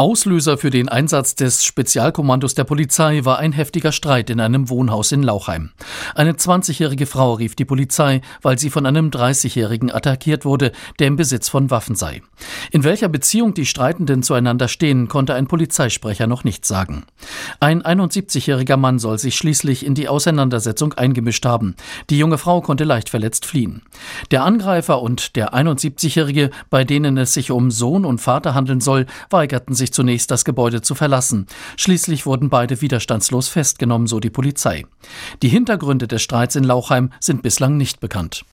Auslöser für den Einsatz des Spezialkommandos der Polizei war ein heftiger Streit in einem Wohnhaus in Lauchheim. Eine 20-jährige Frau rief die Polizei, weil sie von einem 30-jährigen attackiert wurde, der im Besitz von Waffen sei. In welcher Beziehung die Streitenden zueinander stehen, konnte ein Polizeisprecher noch nicht sagen. Ein 71-jähriger Mann soll sich schließlich in die Auseinandersetzung eingemischt haben. Die junge Frau konnte leicht verletzt fliehen. Der Angreifer und der 71-jährige, bei denen es sich um Sohn und Vater handeln soll, weigerten sich zunächst, das Gebäude zu verlassen. Schließlich wurden beide widerstandslos festgenommen, so die Polizei. Die Hintergründe des Streits in Lauchheim sind bislang nicht bekannt.